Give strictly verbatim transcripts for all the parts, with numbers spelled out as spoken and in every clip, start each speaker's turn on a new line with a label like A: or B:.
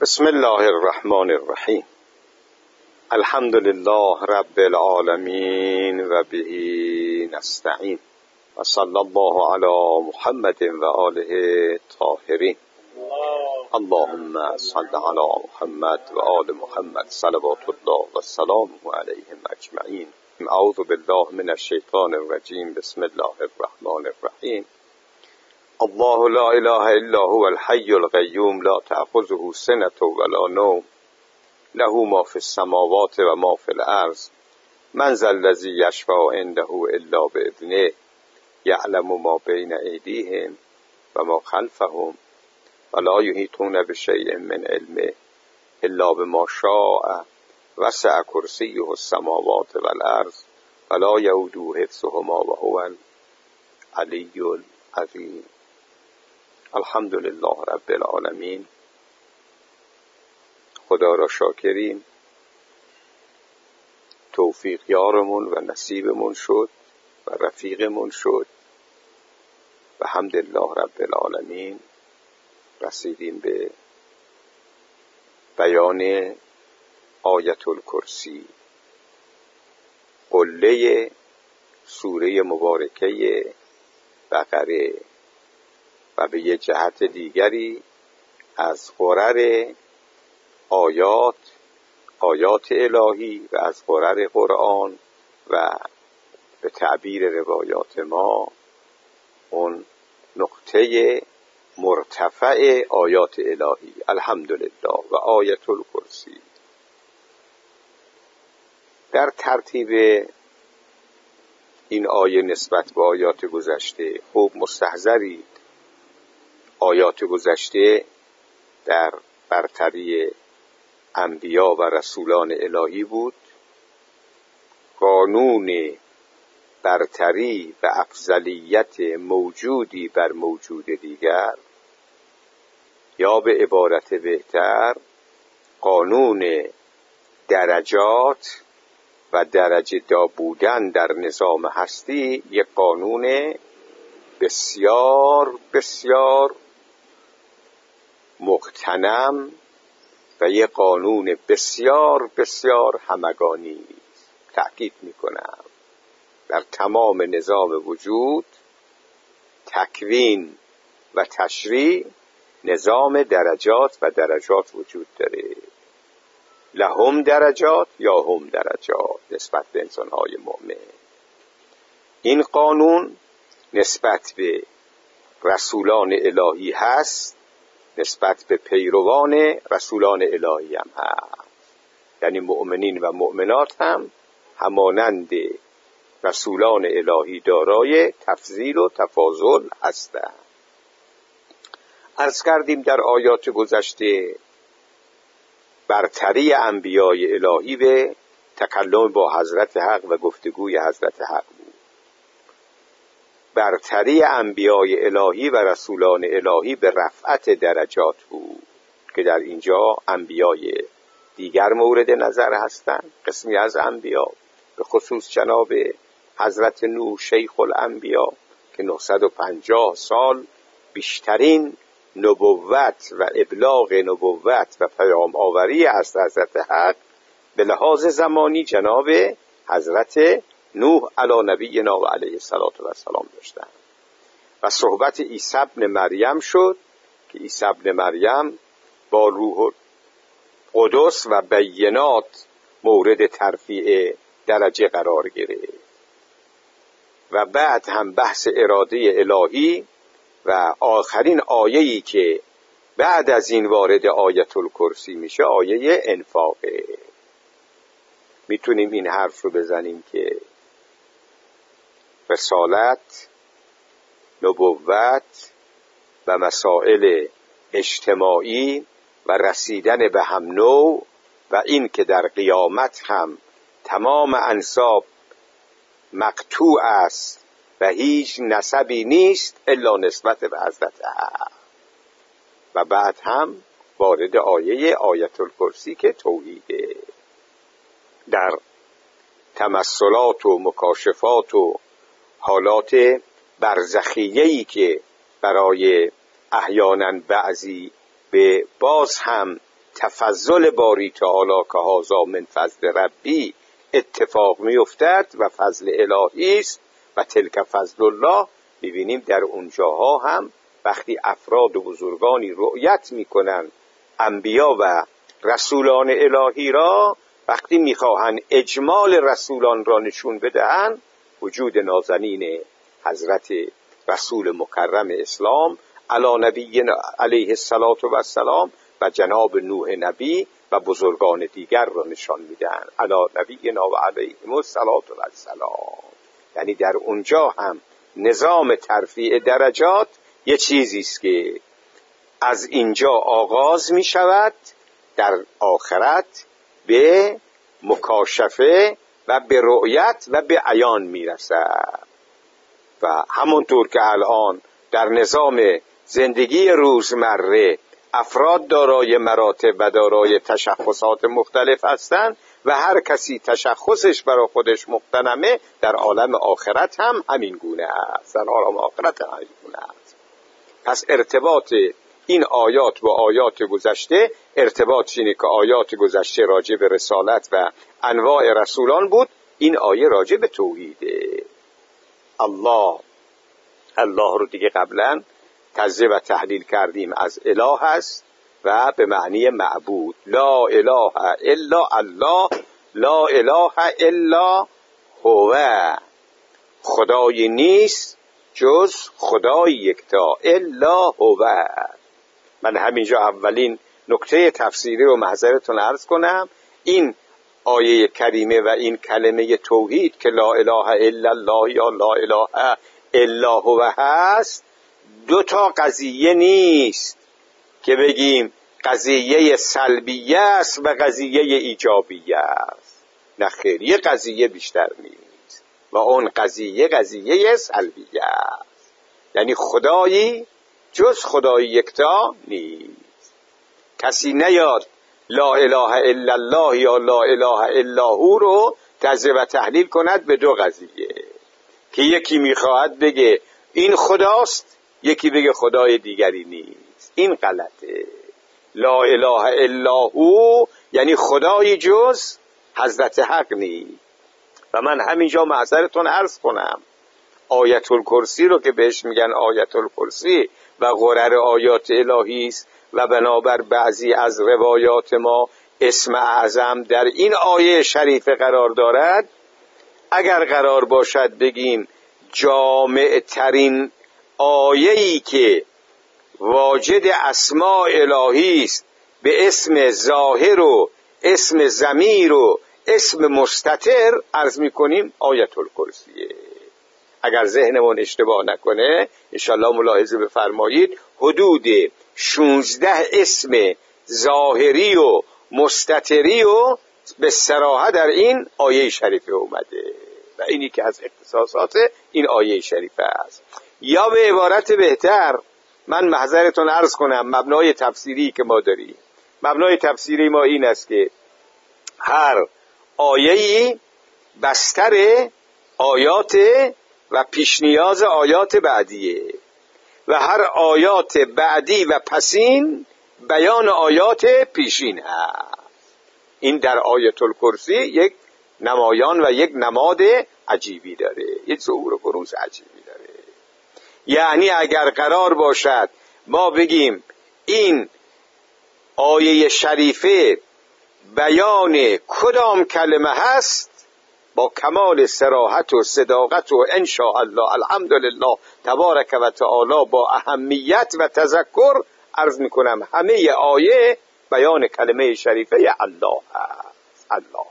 A: بسم الله الرحمن الرحیم. الحمد لله رب العالمین و به نستعین و صلی الله علی محمد و آله طاهرین. اللهم صل علی محمد و آل محمد صلوات الله و سلامه علیهم اجمعین. اعوذ بالله من الشیطان الرجیم. بسم الله الرحمن الرحیم. الله لا اله الا هو الحي القيوم لا تأخذه سنة ولا نوم له ما في السماوات و ما في الارض من ذا الذي يشفع عنده الا باذنه يعلم ما بين ايديهم و ما خلفهم ولا يحيطون بشيء من علمه الا بما شاء وسع كرسيه السماوات والارض ولا يؤوده حفظهما وهو العلي العظيم. الحمد لله رب العالمین. خدا را شاکریم، توفیق یارمون و نصیبمون شد و رفیقمون شد و حمدالله رب العالمین رسیدیم به بیان آیت الکرسی، قله سوره مبارکه بقره و به یه جهت دیگری از قرر آیات آیات الهی و از قرر قرآن و به تعبیر روایات ما اون نقطه مرتفع آیات الهی الحمدلله و آیت الکرسی. در ترتیب این آیه نسبت به آیات گذشته خوب مستحضرید. آیات گذشته در برتری انبیا و رسولان الهی بود. قانون برتری و افضلیت موجودی بر موجود دیگر، یا به عبارت بهتر قانون درجات و درجه دا بودن در نظام هستی، یک قانون بسیار بسیار مغتنم و یک قانون بسیار بسیار همگانی. تأکید میکنم در تمام نظام وجود، تکوین و تشریع، نظام درجات و درجات وجود داره. لهم درجات یا هم درجات نسبت به انسان‌های مؤمن. این قانون نسبت به رسولان الهی هست، نسبت به پیروان رسولان الهی هم هست. یعنی مؤمنین و مؤمنات هم همانند رسولان الهی دارای تفضیل و تفاضل هستند. عرض کردیم در آیات گذشته برتری انبیای الهی به تکلم با حضرت حق و گفتگوی حضرت حق بود. برتری انبیای الهی و رسولان الهی به رفعت درجات بود که در اینجا انبیای دیگر مورد نظر هستند. قسمی از انبیا به خصوص جناب حضرت نوح شیخ الانبیا که نهصد و پنجاه سال بیشترین نبوت و ابلاغ نبوت و پیام آوری از حضرت حق به لحاظ زمانی جناب حضرت نوح علی نبینا و علیه السلام داشتند. و صحبت عیسی ابن مریم شد که عیسی ابن مریم با روح قدس و بینات مورد ترفیع درجه قرار گرفت. و بعد هم بحث اراده الهی و آخرین آیه‌ای که بعد از این وارد آیت الکرسی میشه آیه انفاقه. میتونیم این حرف رو بزنیم که رسالت، نبوت و مسائل اجتماعی و رسیدن به هم نوع و این که در قیامت هم تمام انساب مقطوع است و هیچ نسبی نیست الا نسبت به حضرت حق. و بعد هم وارد آیه آیت الکرسی که توحیده. در تمثلات و مکاشفات و حالات برزخیه‌ای که برای احیانا بعضی به باز هم تفضل باری تعالی که هذا من فضل ربی اتفاق میافتد و فضل الهی است و تلک فضل الله، میبینیم در اونجاها هم وقتی افراد و بزرگانی رؤیت میکنن انبیا و رسولان الهی را، وقتی میخواهند اجمال رسولان را نشون بدهند، وجود نازنین حضرت رسول مکرم اسلام علی نبی علیه الصلاة و السلام و جناب نوح نبی و بزرگان دیگر را نشان میدهند علی نبینا و علیهم الصلاة و السلام. یعنی در اونجا هم نظام ترفیع درجات یه چیزی است که از اینجا آغاز می شود، در آخرت به مکاشفه و به رؤیت و به عیان می رسد. و همونطور که الان در نظام زندگی روزمره افراد دارای مراتب و دارای تشخصات مختلف هستند و هر کسی تشخصش برای خودش مقتنمه، در عالم آخرت هم همین گونه است، در عالم آخرت هم همین گونه است. پس ارتباط این آیات با آیات گذشته، ارتباطش اینه که آیات گذشته راجع به رسالت و انواع رسولان بود، این آیه راجع به توحیده. الله الله رو دیگه قبلا تجزیه و تحلیل کردیم، از اله هست و به معنی معبود. لا اله الا الله، لا اله الا هو، خدایی نیست جز خدای یکتا، الا هو. من همینجا اولین نکته تفسیری رو معذرتون عرض کنم، این آیه کریمه و این کلمه توحید که لا اله الا الله یا لا اله الا هو هست، دو تا قضیه نیست که بگیم قضیه سلبیه است و قضیه ایجابیه است. نه خیر، یه قضیه بیشتر نیست و اون قضیه قضیه سلبیه است. یعنی خدایی جز خدای یکتا نیست. کسی نیاد لا اله الا الله یا لا اله الا هو رو تجزیه و تحلیل کند به دو قضیه، که یکی میخواهد بگه این خداست، یکی بگه خدای دیگری نیست. این غلطه. لا اله الا هو یعنی خدای جز حضرت حق نیست. و من همینجا معذرتون عرض کنم، آیت الکرسی رو که بهش میگن آیت الکرسی و غرر آیات الهی است و بنابر بعضی از روایات ما اسم اعظم در این آیه شریفه قرار دارد، اگر قرار باشد بگیم جامع ترین آیه‌ای که واجد اسماء الهی است به اسم ظاهر و اسم ضمیر و اسم مستتر، عرض میکنیم آیت الکرسیه. اگر ذهنمون اشتباه نکنه انشالله ملاحظه بفرمایید، حدود شانزده اسم ظاهری و مستتری و به صراحت در این آیه شریفه اومده و اینی که از اختصاصات این آیه شریفه است. یا به عبارت بهتر من معذرتون عرض کنم، مبنای تفسیری که ما داریم، مبنای تفسیری ما این است که هر آیه‌ای بستر آیات و پیشنیاز آیات بعدیه و هر آیات بعدی و پسین بیان آیات پیشین هست. این در آیت الکرسی یک نمایان و یک نماد عجیبی داره، یک ظهور و بروز عجیبی داره. یعنی اگر قرار باشد ما بگیم این آیه شریفه بیان کدام کلمه هست، با کمال صراحت و صداقت و انشاءالله الحمدلله تبارک و تعالی با اهمیت و تذکر عرض میکنم همه آیه بیان کلمه شریفه الله هست. الله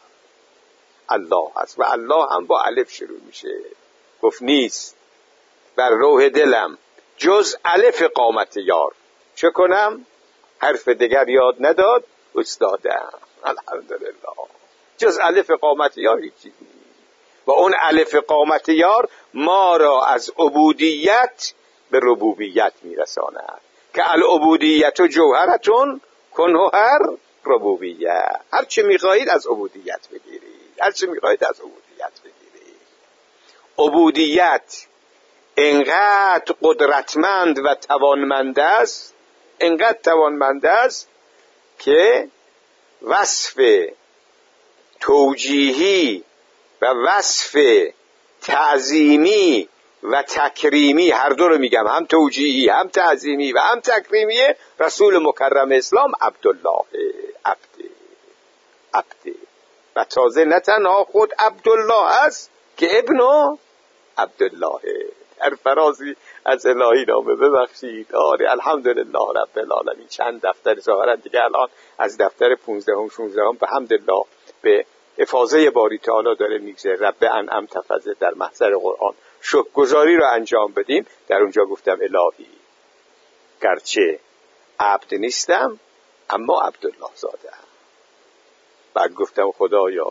A: الله هست و الله هم با الف شروع میشه. گفت نیست بر روح دلم جز الف قامت یار، چه کنم؟ حرف دیگر یاد نداد استادم، الحمدلله جز الف قامت یار هیچی و اون الف قامت یار ما را از عبودیت به ربوبیت میرساند که العبودیت جوهرتون کنه هر ربوبیت. هر چی میخواهید از عبودیت بگیرید، هر چی میخواهید از عبودیت بگیرید. عبودیت انقدر قدرتمند و توانمند است، انقدر توانمند است که وصف توجیهی و وصف تعظیمی و تکریمی هر دو رو میگم، هم توجیهی هم تعظیمی و هم تکریمی رسول مکرم اسلام عبدالله عبده عبده و تازه نه تنها خود عبدالله است که ابن عبدالله. در فرازی از الهی نامه ببخشید. آره الحمدلله رب العالمین. چند دفتر ظاهرا دیگه الان از دفتر پونزدهم شانزدهم به حمدالله به افاضه باری تعالی داره میگذره. رب انعم تفضل در محضر قرآن شکرگزاری رو انجام بدیم. در اونجا گفتم الهی گرچه عبد نیستم اما عبدالله زاده ام. بعد گفتم خدایا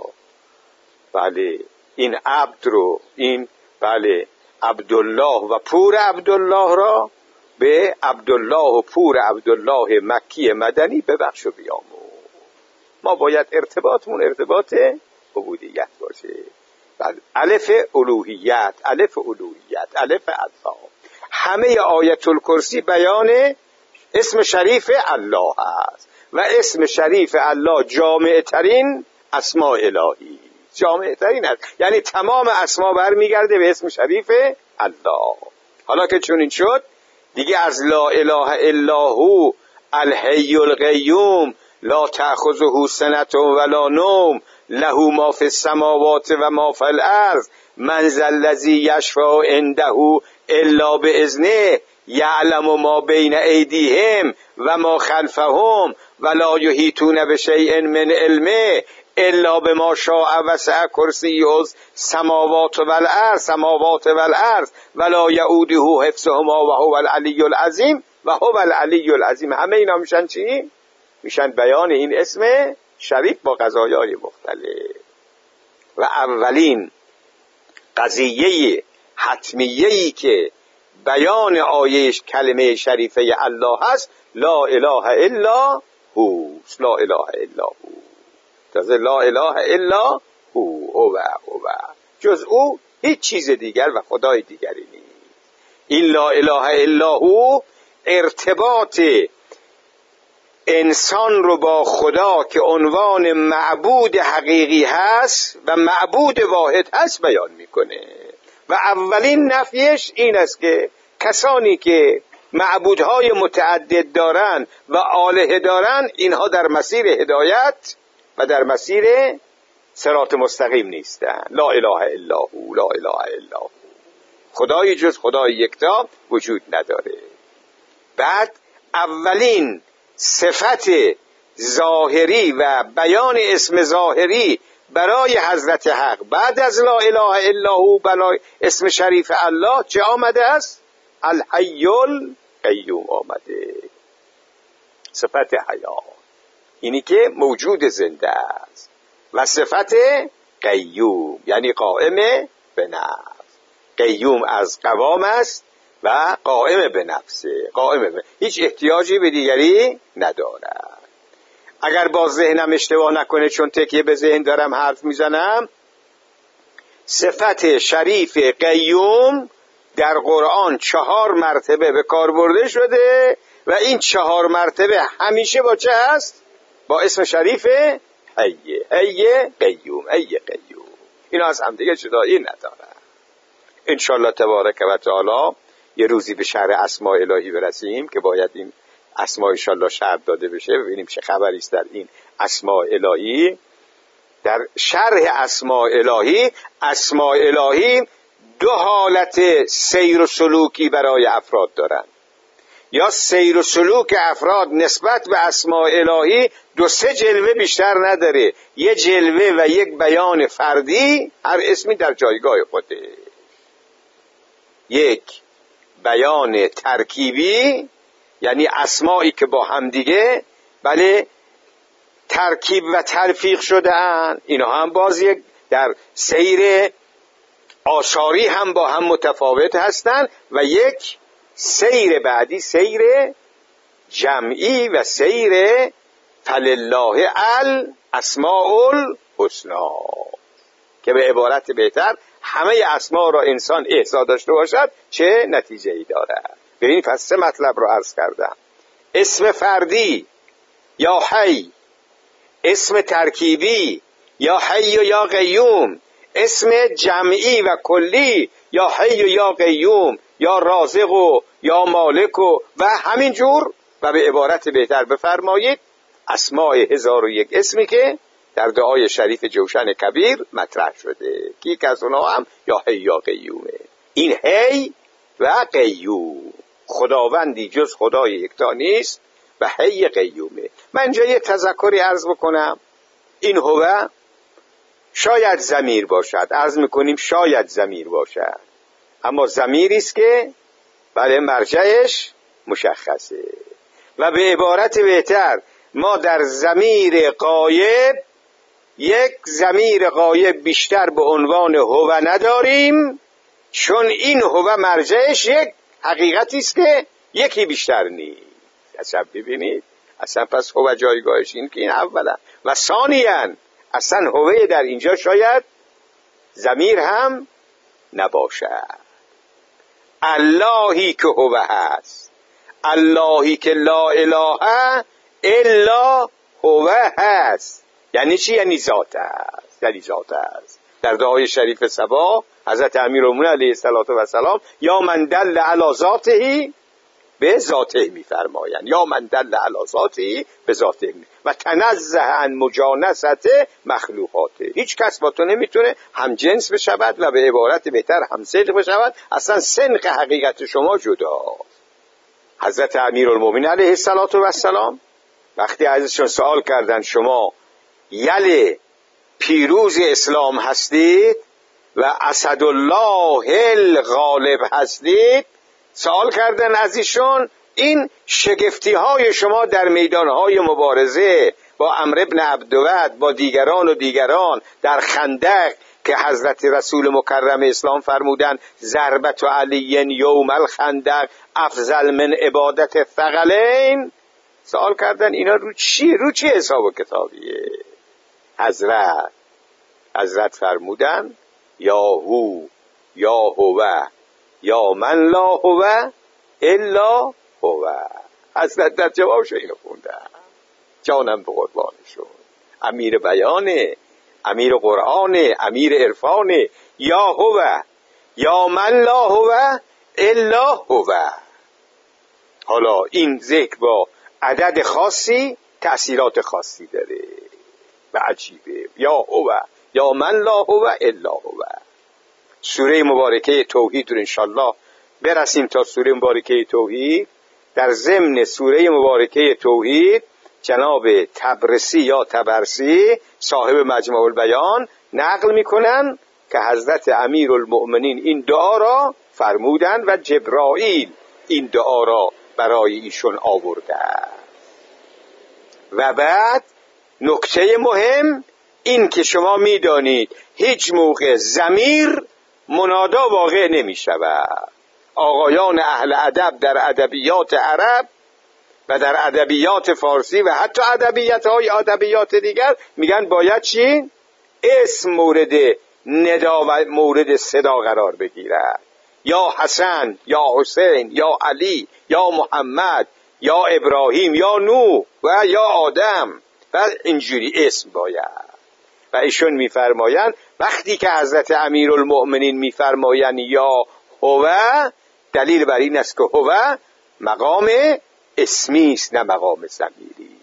A: بله این عبد رو، این بله عبدالله و پور عبدالله را به عبدالله و پور عبدالله مکی مدنی ببخش و بیامرز. ما باید ارتباطمون ارتباط عبودیت باشه. بعد الف الوهیت، الف الوهیت، الف الله. همه آیت الکرسی بیان اسم شریف الله است و اسم شریف الله جامع ترین اسماء الهی، جامع ترین است. یعنی تمام اسما برمیگرده به اسم شریف الله. حالا که چون این شد دیگه از لا اله الا هو الحی القیوم لا تأخذه سنة ولا نوم له ما فی السماوات و ما فی الارض من ذا الذی یشفع عنده الا باذنه یعلم ما بین ایدیهم و ما خلفهم ولا یحیطون بشیء من علمه الا بما شاء وسع کرسیه السماوات والارض سماوات والارض ولا یؤوده حفظهما و هو العلی العظیم و هو العلی العظیم. همه اینا میشن چی؟ میشن بیان این اسم شریف با قضایای مختلف. و اولین قضیه حتمیه‌ای که بیان آیه کلمه شریفه الله هست لا اله الا هو، لا اله الا هو، تازه لا اله الا هو، هو هو، جز او هیچ چیز دیگر و خدای دیگری نیست. این لا اله الا هو ارتباط انسان رو با خدا که عنوان معبود حقیقی هست و معبود واحد هست بیان میکنه. و اولین نفیش این است که کسانی که معبودهای متعدد دارن و آلهه دارن اینها در مسیر هدایت و در مسیر صراط مستقیم نیستن. لا اله الا هو، لا اله الا هو، خدای جز خدای یکتا وجود نداره. بعد اولین صفت ظاهری و بیان اسم ظاهری برای حضرت حق بعد از لا اله الا هو برای اسم شریف الله چه آمده است؟ الحی القیوم آمده. صفت حیات، اینی که موجود زنده است، و صفت قیوم یعنی قائم به نفس. قیوم از قوام است و قائم به نفسه، قائم به هیچ احتیاجی به دیگری ندارد. اگر باز ذهنم اشتباه نکنه چون تکیه به ذهن دارم حرف میزنم، صفت شریف قیوم در قرآن چهار مرتبه به کار برده شده و این چهار مرتبه همیشه با چه هست؟ با اسم شریف حی، حی قیوم، حی قیوم. اینا از هم دیگه جدایی ندارن. انشالله تبارک و تعالی یه روزی به شرح اسماء الهی برسیم که باید این اسماء انشالله شرح داده بشه، ببینیم چه خبری است در این اسماء الهی. در شرح اسماء الهی، اسماء الهی دو حالت سیر و سلوکی برای افراد دارن. یا سیر و سلوک افراد نسبت به اسماء الهی دو سه جلوه بیشتر نداره، یه جلوه و یک بیان فردی، هر اسمی در جایگاه خوده. یک بیان ترکیبی یعنی اسمایی که با همدیگه بله ترکیب و تلفیق شده اند، اینا هم باز یک در سیر آثاری هم با هم متفاوت هستند. و یک سیر بعدی سیر جمعی و سیر فلله الاسماء الحسنی که به عبارت بهتر همه اسما را انسان احصا داشته باشد چه نتیجه ای دارد. ببین پس سه مطلب رو عرض کردم. اسم فردی یا حی اسم ترکیبی، یا حی و یا قیوم اسم جمعی و کلی، یا حی و یا قیوم، یا رازق و یا مالک و و همین جور. و به عبارت بهتر بفرمایید اسماء هزار و یک اسمی که در دعای شریف جوشن کبیر مطرح شده که یک از اونها هم یا حی یا قیومه. این حی و قیوم، خداوندی جز خدای یکتا نیست و حی قیومه. من اینجا یه تذکری عرض بکنم. این هو شاید ضمیر باشد، عرض میکنیم شاید ضمیر باشد، اما ضمیری است که بله مرجعش مشخصه. و به عبارت بهتر ما در ضمیر غایب یک ضمیر غایب بیشتر به عنوان هو نداریم، چون این هو مرجعش یک حقیقتی است که یکی بیشتر نیست. اصلا ببینید اصلا پس هو جایگاهش این که این اولا و ثانیاً اصلا هوه در اینجا شاید ضمیر هم نباشد. اللهی که هو هست، اللهی که لا اله الا هو هست. یعنی چی؟ یعنی ذات است، یعنی ذات است. در دعای شریف صبا حضرت امیرالمومنین علیه السلام یا من دل علی ذاته به ذاته میفرمایند، یا من دل علی ذاته به ذاته می و تنزه عن مجانست مخلوقاته. هیچ کس با تو نمیتونه هم جنس بشود و به عبارت بهتر هم صدق بشود. اصلا سنخ حقیقت شما جداست. حضرت امیرالمومنین علیه السلام وقتی ازشون سوال کردن شما یل پیروز اسلام هستید و اسدالله الغالب هستید، سوال کردن از ایشون این شگفتی های شما در میدان های مبارزه با عمرو بن عبدود با دیگران و دیگران در خندق که حضرت رسول مکرم اسلام فرمودن ضربت علی یوم الخندق افضل من عبادت الثقلین. سوال کردن اینا رو چی رو چی حساب و کتابیه؟ حضرت حضرت فرمودن یا هو یا هو یا من لا هو الا هو. حضرت در جوابش اینو خوندن. جانم به قربانشون. امیر بیانه، امیر قرآنه، امیر عرفانه. یا هو یا من لا هو الا هو. حالا این ذکر با عدد خاصی تأثیرات خاصی داره و عجیبه. یا هو یا من لا هو الا هو. سوره مبارکه توحید رو انشالله برسیم تا سوره مبارکه توحید. در ضمن سوره مبارکه توحید جناب تبرسی یا تبرسی صاحب مجمع البیان نقل میکنن که حضرت امیرالمؤمنین این دعا را فرمودند و جبرائیل این دعا را برای ایشون آورده. و بعد نکته مهم این که شما میدانید هیچ موقع ضمیر منادا واقع نمی شود. آقایان اهل ادب در ادبیات عرب و در ادبیات فارسی و حتی ادبیات های ادبیات دیگر میگن باید چی؟ اسم مورد ندا و مورد صدا قرار بگیرد. یا حسن یا حسین یا علی یا محمد یا ابراهیم یا نوح و یا آدم و اینجوری اسم باید. و ایشون میفرمایند وقتی که حضرت امیرالمؤمنین میفرمایند یا هو، دلیل بر این است که هو مقام اسمی است نه مقام ضمیری.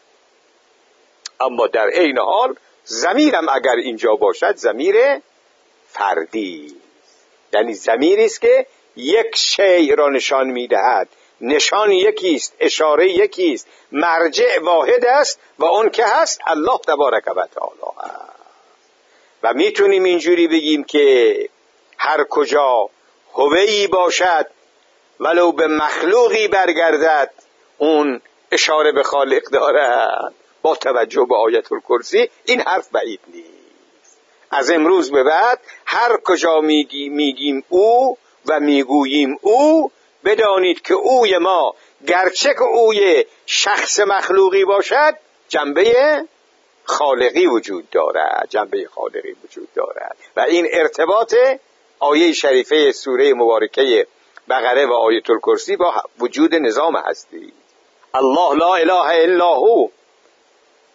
A: اما در عین حال ضمیرم اگر اینجا باشد ضمیر فردی، یعنی ضمیری است که یک شیء را نشان میدهد. نشان یکی است، اشاره یکی است، مرجع واحد است و اون که هست الله تبارک و تعالی است. و میتونیم اینجوری بگیم که هر کجا هویی باشد ولو به مخلوقی برگردد اون اشاره به خالق دارد. با توجه به آیت الکرسی این حرف بعید نیست. از امروز به بعد هر کجا میگی میگیم او و میگوییم او، بدانید که اوی ما گرچه که اوی شخص مخلوقی باشد جنبه خالقی وجود دارد، جنبه خالقی وجود دارد. و این ارتباط آیه شریفه سوره مبارکه بقره و آیت الکرسی با وجود نظام هستی. الله لا اله الا هو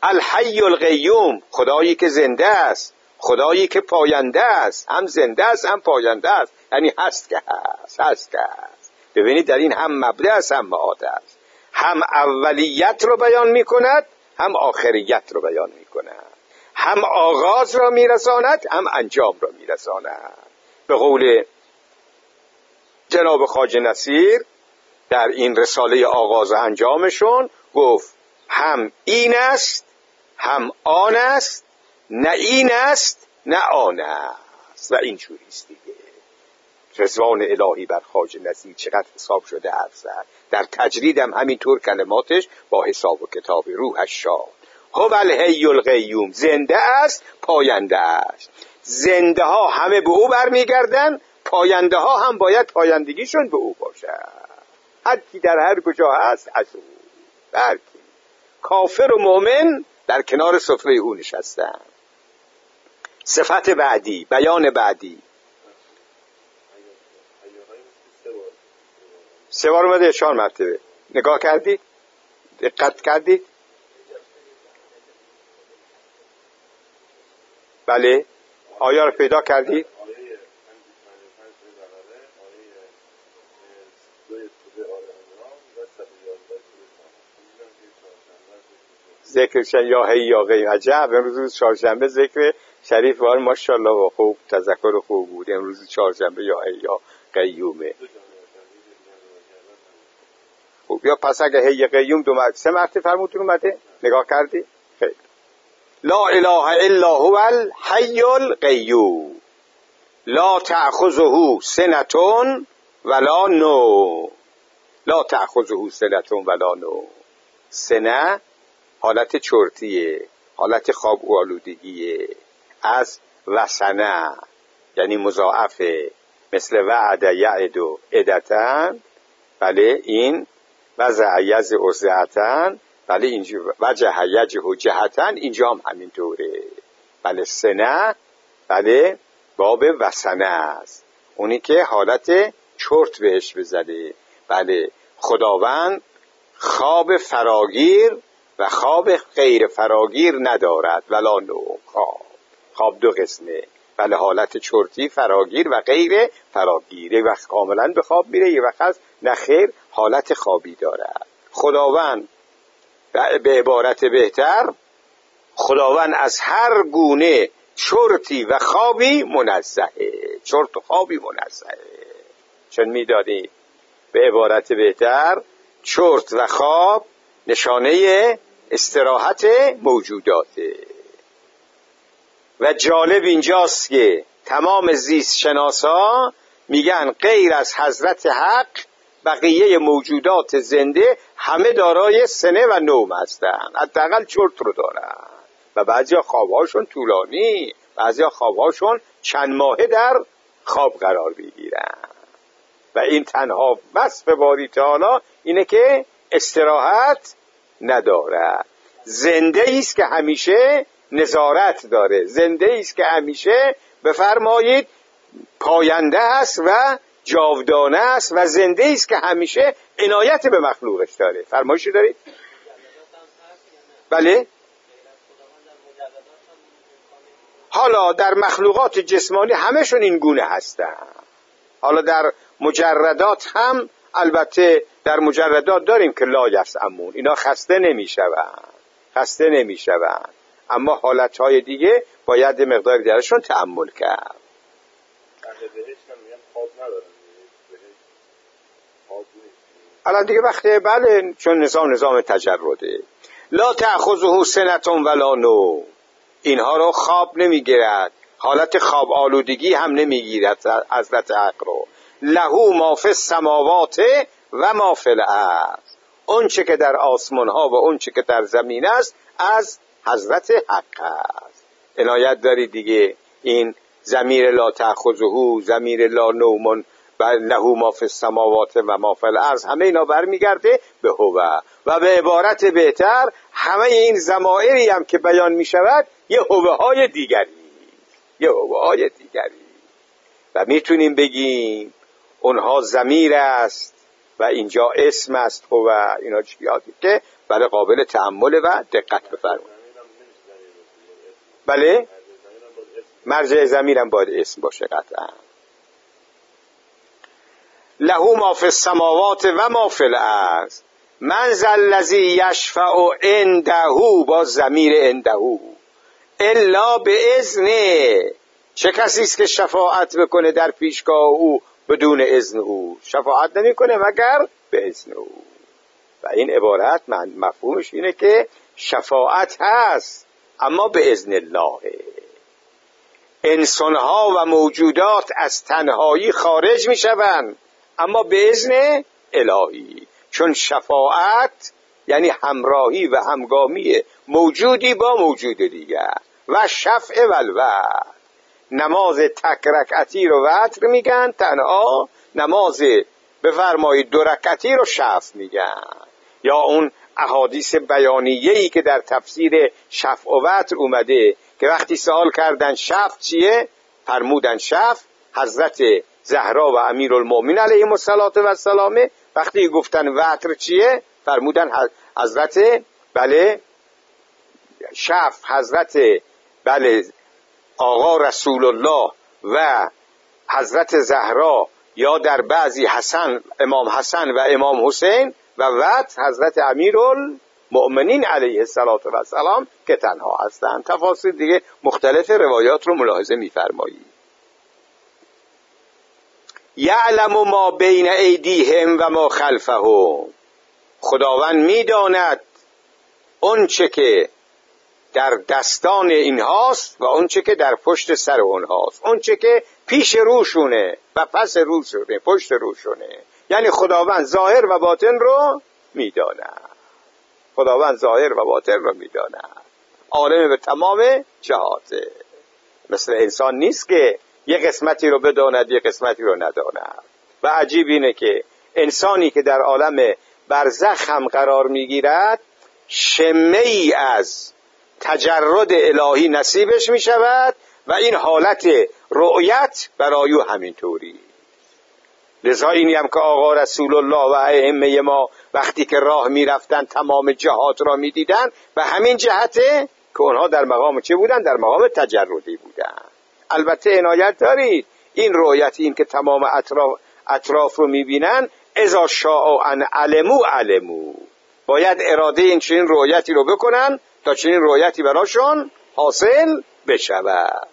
A: الحی القیوم، خدایی که زنده است، خدایی که پاینده است، هم زنده است هم پاینده است، یعنی هست که هست، هست که هست. ببینید در این هم مبدأ است هم معاد است، هم اولیت رو بیان می کند هم آخریت رو بیان می کند، هم آغاز را می رساند هم انجام را می رساند. به قول جناب خواجه نصیر در این رساله آغاز و انجامشون گفت هم این است هم آن است، نه این است نه آن است. و این جوری است دیگه. رضوان الهی بر خواجه نصیر چقدر حساب شده حرف زد. در تجرید هم همینطور کلماتش با حساب و کتاب روحش شاد. هو الحی القیوم، زنده است پاینده است. زنده ها همه به او برمیگردن، پاینده ها هم باید پایندگیشون به او باشد. هر کی در هر کجا هست از او، هر کی کافر و مؤمن در کنار سفره او نشستن. صفت بعدی، بیان بعدی سه بار اومده، چهار مرتبه. نگاه کردید؟ دقت کردید؟ بله. آیا رو پیدا کردید؟ ذکرشن یا هی یا قیوم. عجب، امروز چهارشنبه ذکر شریف وار ماشاءالله و خوب تذکر خوب بود. امروز چهارشنبه یا هی یا قیومه. خوب. یا پس اگه هی قیوم دو مرتبه سه مرتبه فرمودتون اومده؟ نگاه کردی؟ خیلی. لا اله الا هو الحی القیوم لا تأخذه سنة ولا نوم. لا تأخذه سنة ولا نوم. سنه حالت چرتیه، حالت خواب آلودگیه. از وسنه یعنی مضاعفه، مثل وعد یعد و عدتن. بله. این وضع یز ارزعتن. بله. اینجا وجه یجه جهتن، اینجا هم همینطوره. بله. سنه بله باب وسنه است، اونی که حالت چرت بهش بزده. بله. خداوند خواب فراگیر و خواب غیر فراگیر ندارد. ولا نوم. خواب خواب دو قسمه. بله. حالت چرتی فراگیر و غیر فراگیر. یک وقت کاملا به خواب میره، یک وقت از نخیر حالت خوابی دارد. خداوند به عبارت بهتر، خداوند از هر گونه چرتی و خوابی منزهه. چرت و خوابی منزهه. چون میدادی به عبارت بهتر چرت و خواب نشانه استراحت موجوداته. و جالب اینجاست که تمام زیست شناسا میگن غیر از حضرت حق بقیه موجودات زنده همه دارای سنه و نوم هستن، حداقل چرت رو دارن. و بعضی خوابهاشون طولانی، بعضی خوابهاشون چند ماهه در خواب قرار بگیرن. و این تنها وصف باری تعالی اینه که استراحت نداره. زنده ایست که همیشه نظارت داره، زنده ایست که همیشه بفرمایید پاینده است و جاودانه است، و زنده ایست که همیشه عنایت به مخلوقش داره. فرمایشی دارید؟ بله. حالا در مخلوقات جسمانی همشون این گونه هستن. حالا در مجردات هم البته در مجردات داریم که لا یسعمون، اینا خسته نمیشوند، خسته نمیشوند، اما حالتهای دیگه باید مقدار درشون تأمل کرد. الان دیگه وقتی بله، چون نظام نظام تجرده. لا تأخذه سنة ولا نوم، اینها رو خواب نمیگیرد، حالت خواب آلودگی هم نمیگیرد حضرت حق رو. له ما فی السماوات و ما فی الارض، اون چه که در آسمان ها و اون چه که در زمین است از حضرت حق است. عنایت داری دیگه. این ضمیر لا تأخذه، ضمیر لا نوم و له ما فی السماوات و ما فی الارض، همه اینا برمیگرده به هو. و به عبارت بهتر همه این ضمائری هم که بیان می شود یه هوه های دیگری، یه هوه های دیگری. و میتونیم بگیم اونها ضمیر است و اینجا اسم است هوه. اینا چیزی که بله قابل تأمل و دقت بفرمایید. بله مرجع زمین هم باید اسم باشه قطعا. له ما فی السماوات و ما فی الارض من ذا الذی یشفع عنده با ضمیر عنده الا باذنه. چه کسی است که شفاعت بکنه در پیشگاه او بدون اذن او؟ شفاعت نمیکنه مگر به اذن او. و این عبارت من مفهومش اینه که شفاعت هست اما به اذن الله. انسانها و موجودات از تنهایی خارج میشوند اما به اذن الهی، چون شفاعت یعنی همراهی و همگامی موجودی با موجود دیگر. و شفع و الوتر، نماز تک رکعتی رو وتر میگن تنها، نماز بفرمایید دو رکعتی رو شفع میگن. یا اون احادیث بیانیه‌ای که در تفسیر شفع و وتر اومده که وقتی سوال کردن شفع چیه فرمودن شفع حضرت زهرا و امیرالمومنین علیهم السلام. وقتی گفتن وتر چیه فرمودن حضرت بله شفع حضرت بله آقا رسول الله و حضرت زهرا، یا در بعضی حسن امام حسن و امام حسین، و وتر حضرت امیرالمؤمنین علیه السلام که تنها هستند. تفاصیل دیگه مختلف روایات رو ملاحظه می‌فرمایید. یعلم ما بین ایدیهم و ما خلفهم، خداوند می‌داند اون چه که در دستان اینهاست و اون چه که در پشت سر اونهاست، اون چه که پیش روشونه و پس روشونه، پشت روشونه. یعنی خداوند ظاهر و باطن رو میداند. خداوند ظاهر و باطن رو میداند، عالم به تمام جهاته. مثل انسان نیست که یک قسمتی رو بداند یک قسمتی رو نداند. و عجیب اینه که انسانی که در عالم برزخ هم قرار میگیرد شمه‌ای از تجرد الهی نصیبش می شود و این حالت رؤیت برای او همینطوری. لذا اینی هم که آقا رسول الله و ائمه ما وقتی که راه می رفتن تمام جهات را می دیدن و همین جهته که اونها در مقام چه بودن؟ در مقام تجردی بودن. البته عنایت دارید این رؤیت، این که تمام اطراف, اطراف رو می بینن، اذا شاء ان علمو علمو، باید اراده این چنین رؤیتی رو بکنن تا چنین رؤیتی براشون حاصل بشود.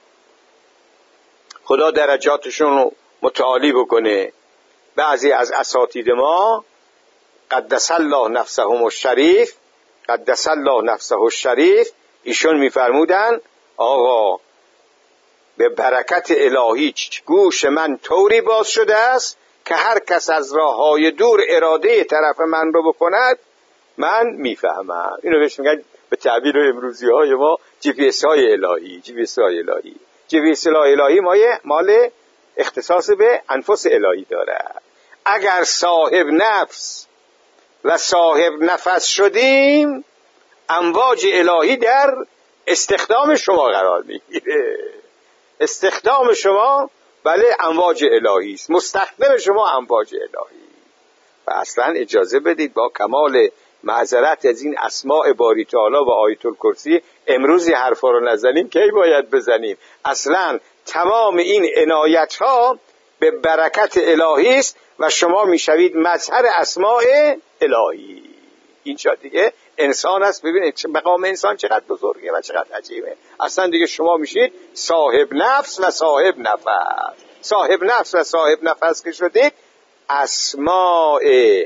A: خدا درجاتشون رو متعالی بکنه. بعضی از اساتید ما قدس الله نفسهم الشریف قدس الله نفسه الشریف ایشون میفرمودن آقا به برکت الهی گوش من طوری باز شده است که هر کس از راههای دور اراده طرف من رو بکند من میفهمم. اینو بهش میگن به تعبیر امروزی های ما جی پی اس های الهی. جی پی اس های الهی جی پی اس الهی مال اختصاص به انفس الهی داره. اگر صاحب نفس و صاحب نفس شدیم امواج الهی در استخدام شما قرار میگیره. استخدام شما بله امواج الهی است، مستخدم شما امواج الهی. و اصلا اجازه بدید با کمال معذرت از این اسماء باری تعالی و آیت الکرسی امروز حرفا رو نزنیم کی باید بزنیم؟ اصلا تمام این عنایت ها به برکت الهی است و شما میشوید مظهر اسماء الهی. اینجا دیگه انسان است. ببینید مقام انسان چقدر بزرگه و چقدر عجیبه. اصلا دیگه شما میشید صاحب نفس و صاحب نفس. صاحب نفس و صاحب نفس که شدید اسماء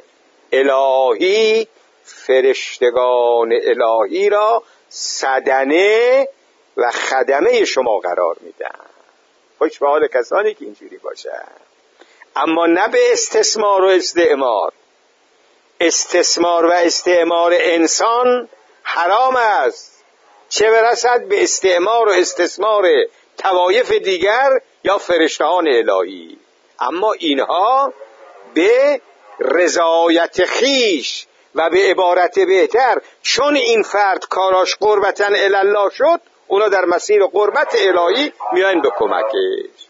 A: الهی، فرشتگان الهی را سدنه و خدمه شما قرار میدن. خوش به حال کسانی که اینجوری باشن، اما نه به استثمار و استعمار. استثمار و استعمار انسان حرام است، چه برسد به استعمار و استثمار طوایف دیگر یا فرشتهان الهی. اما اینها به رضایت خیش و به عبارت بهتر چون این فرد کاراش قربتاً الله شد، اونا در مسیر قربت الهی میاین به کمکش.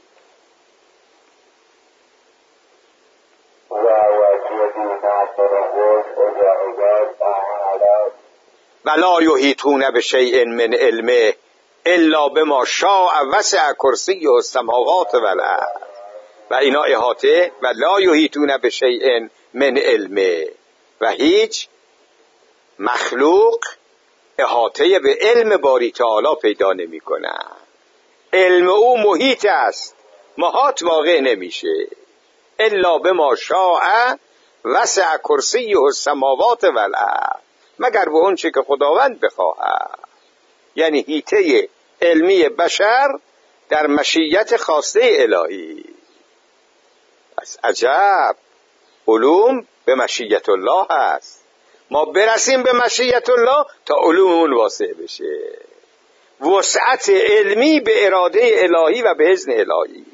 A: ولا یحیطون بشیء من علمه الا بما شاء وسع کرسیه السماوات و الارض و اینا احاطه و لا یحیطون بشیء من علمه و هیچ مخلوق احاطه به علم باری تعالی پیدا نمی کنه. علم او محیط است، محاط واقع نمیشه. الا بما شاء وسع کرسیه السماوات و الارض، مگر به اون چه که خداوند بخواهد. یعنی حیطه علمی بشر در مشیت خواسته الهی. از عجب، علوم به مشیت الله هست. ما برسیم به مشیت الله تا علوم اون واسع بشه. وسعت علمی به اراده الهی و به اذن الهی.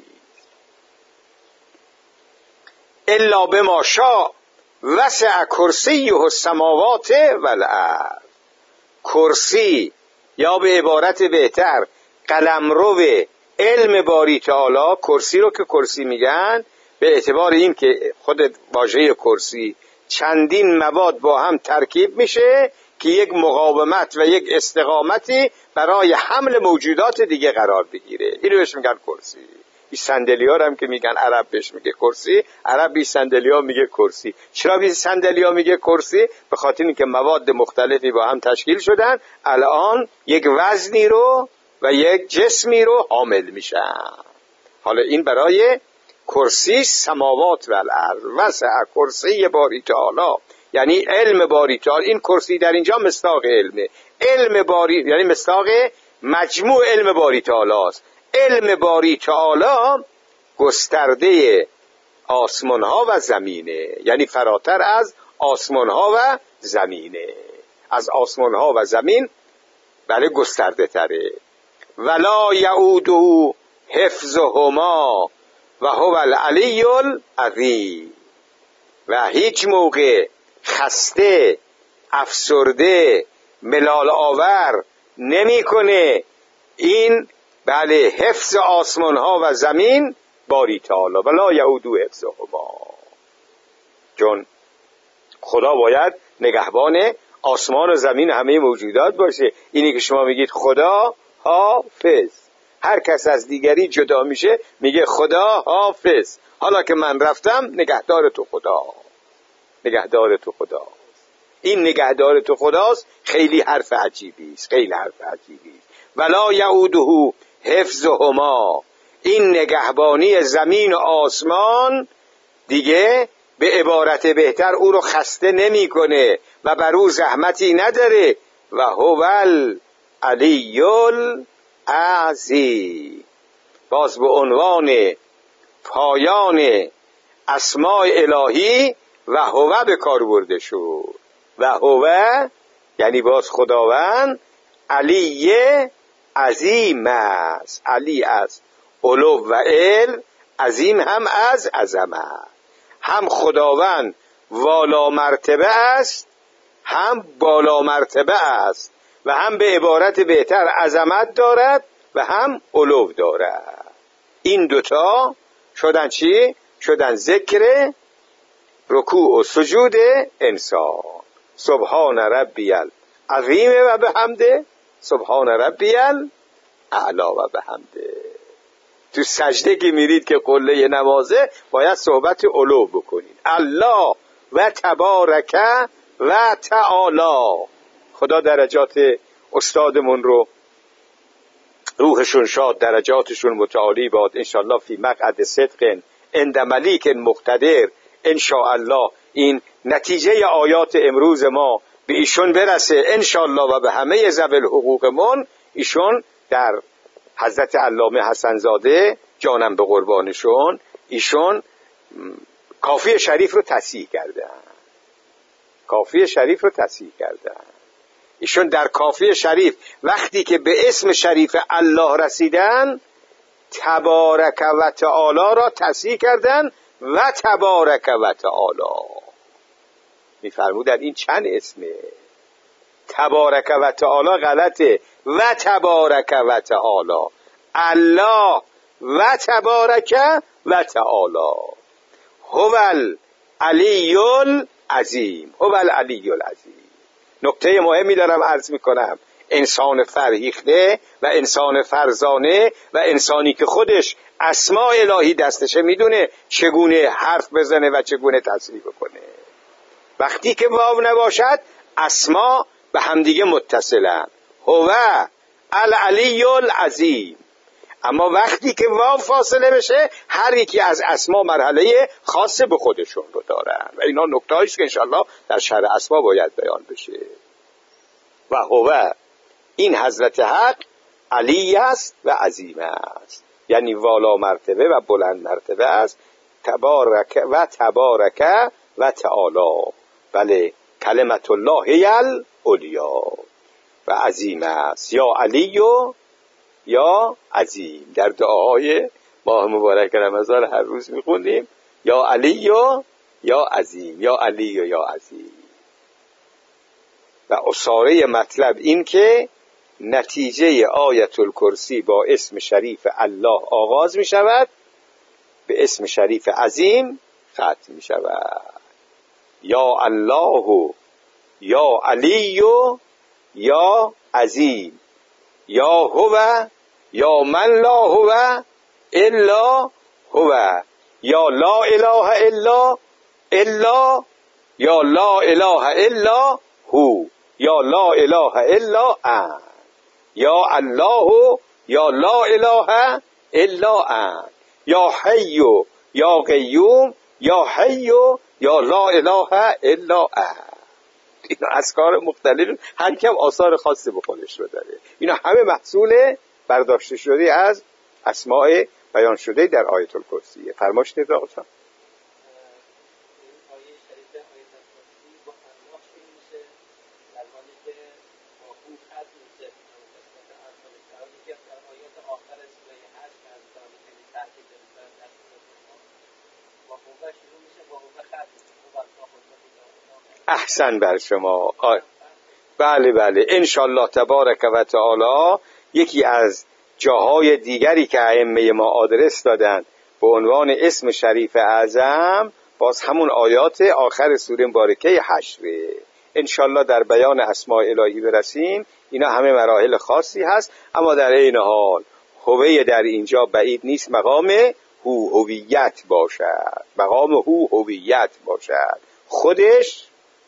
A: الا بما شاء وسع کرسیه السماوات و الارض. کرسی یا به عبارت بهتر قلمرو علم باری تعالی، کرسی رو که کرسی میگن به اعتبار این که خود واژه کرسی چندین مواد با هم ترکیب میشه که یک مقاومت و یک استقامتی برای حمل موجودات دیگه قرار بگیره. اینو بهش میگن کرسی. این صندلی‌ها هم که میگن عرب بهش میگه کرسی، عرب بی صندلی‌ها میگه کرسی. چرا بی صندلی‌ها میگه کرسی؟ به خاطر اینکه مواد مختلفی با هم تشکیل شدن، الان یک وزنی رو و یک جسمی رو حامل میشن. حالا این برای کرسی سماوات و الارض وسع کرسی باری تعالی، یعنی علم باری تعالی. این کرسی در اینجا مصداق علمه. علم باری یعنی مصداق مجموع علم باری تعالی است. علم باری تعالی گسترده آسمان ها و زمینه، یعنی فراتر از آسمان ها و زمینه. از آسمان ها و زمین بله گسترده تره. ولا یعوده حفظهما و هو العلی العظیم. و هیچ موقع خسته، افسرده، ملال آور نمی کنه این بله حفظ آسمان ها و زمین باری تعالی. ولا یعوده حفظهما، چون خدا باید نگهبان آسمان و زمین همه موجودات باشه. اینی که شما میگید خدا حافظ، هر کس از دیگری جدا میشه میگه خدا حافظ. حالا که من رفتم نگهدار تو خدا، نگهدار تو خدا. این نگهدار تو خداست. خیلی حرف عجیبی است، خیلی حرف عجیبی است. ولا یعوده حفظهما، این نگهبانی زمین و آسمان دیگه به عبارت بهتر او رو خسته نمیکنه و بر او زحمتی نداره. و هو العلی العظیم، باز به عنوان پایان اسماء الهی و هو به کار برده شد. و هو یعنی باز خداوند علی عظیم است. علی از علو و علم، عظیم هم از عظمت. هم خداوند والا مرتبه است، هم بالا مرتبه است، و هم به عبارت بهتر عظمت دارد و هم علو دارد. این دوتا شدن چی؟ شدن ذکر رکوع و سجود انسان. سبحان ربی العظیم و بحمده، سبحان ربی الاعلی و بحمده. تو سجده که میرید که قله نمازه باید صحبت علو بکنید. الله و تبارک و تعالی. خدا درجات استادمون رو روحشون شاد، درجاتشون متعالی باد انشاءالله. فی مقعد صدق عند ملیک مقتدر. انشاءالله این نتیجه آیات امروز ما به ایشون برسه انشاءالله و به همه ذوی الحقوقمون. ایشون در حضرت علامه حسن زاده جانم به قربانشون، ایشون کافی شریف رو تصحیح کردن. کافی شریف رو تصحیح کردن. ایشون در کافی شریف وقتی که به اسم شریف الله رسیدن تبارک و تعالی را تصحیح کردن. و تبارک و تعالی میفرمودن این چند اسمه؟ تبارک و تعالی غلطه. و تبارک و تعالی، الله و تبارک و تعالی. هو العلی العظیم، هو العلی العظیم. نکته مهمی دارم عرض میکنم. انسان فرهیخته و انسان فرزانه و انسانی که خودش اسماء الهی دستشه میدونه چگونه حرف بزنه و چگونه تصریف کنه. وقتی که واو نباشد اسما به همدیگه متصلن، هو العلی العظیم. اما وقتی که واو فاصله بشه هر یکی از اسما مرحله خاص به خودشون رو دارن و اینا نکته‌ای است که انشالله در شرح اسما باید بیان بشه. و هو، این حضرت حق علی است و عظیم است، یعنی والا مرتبه و بلند مرتبه است. تبارک و تبارک و تعالی، بله، کلمت الله هی العلیا و عظیم است، یا علی و یا عظیم. در دعاهای ماه مبارک رمضان هر روز میخونیم یا علی و یا عظیم، یا علی و یا عظیم. و اصاره مطلب این که نتیجه آیت الکرسی با اسم شریف الله آغاز می شود، به اسم شریف عظیم ختم می شود. یا الله یا علی یا عظیم، یا هو یا من لا هو الا هو، یا لا اله الا الا، یا لا اله الا هو، یا لا اله الا انت، یا الله یا لا اله الا انت، یا حی یا قیوم، یا حی یا لا اله الا انت. اینا اذکار مختلف، هر کم آثار خاصی به خودش رو داره. اینا همه محصول برداشته شده از اسماء بیان شده در آیت الکرسی. فرمایشید آقا جان. احسن بر شما. آه. بله بله، انشالله تبارک و تعالی یکی از جاهای دیگری که ائمه ما آدرس دادن به عنوان اسم شریف اعظم باز همون آیات آخر سوره مبارکه حشره. انشالله در بیان اسماء الهی برسیم. اینا همه مراحل خاصی هست، اما در این حال هویه در اینجا بعید نیست مقام هو هویت باشد، مقام هو هویت باشد، خودش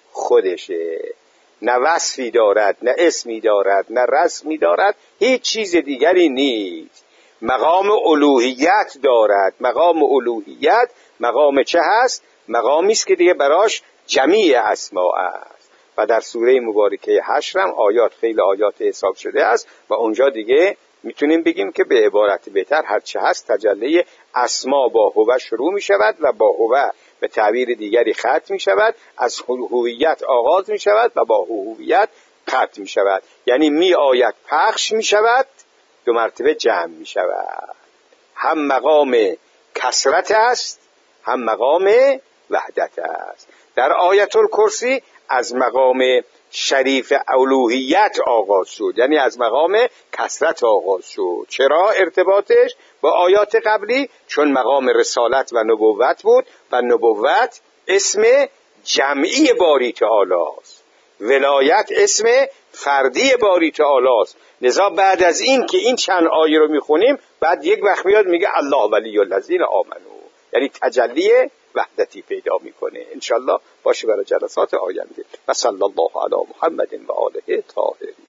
A: خودشه، نه وصفی دارد، نه اسمی دارد، نه رسمی دارد، هیچ چیز دیگری نیست. مقام الوهیت دارد. مقام الوهیت مقام چه هست؟ مقامی است که دیگه براش جمیع اسما است و در سوره مبارکه حشر هم آیات خیلی آیات حساب شده است و اونجا دیگه میتونیم بگیم که به عبارت بهتر هر چه هست تجلی اسما با هو شروع می شود و با هو به تعبیر دیگری ختم می شود، از هویت آغاز می شود و با هویت ختم می شود. یعنی می آید پخش می شود، دو مرتبه جمع می شود. هم مقام کثرت است، هم مقام وحدت است. در آیت الکرسی از مقام شریف الوهیت آغاز شد، یعنی از مقام کثرت آغاز شد. چرا ارتباطش با آیات قبلی؟ چون مقام رسالت و نبوت بود و نبوت اسم جمعی باری تعالی است، ولایت اسم فردی باری تعالی است. لذا بعد از این که این چند آیه رو میخونیم بعد یک وقت میاد میگه الله ولی الذین آمنو، یعنی تجلی وحدتی پیدا میکنه. انشالله باشه برای جلسات آینده. و صلی الله علی محمد و آله طاهرین.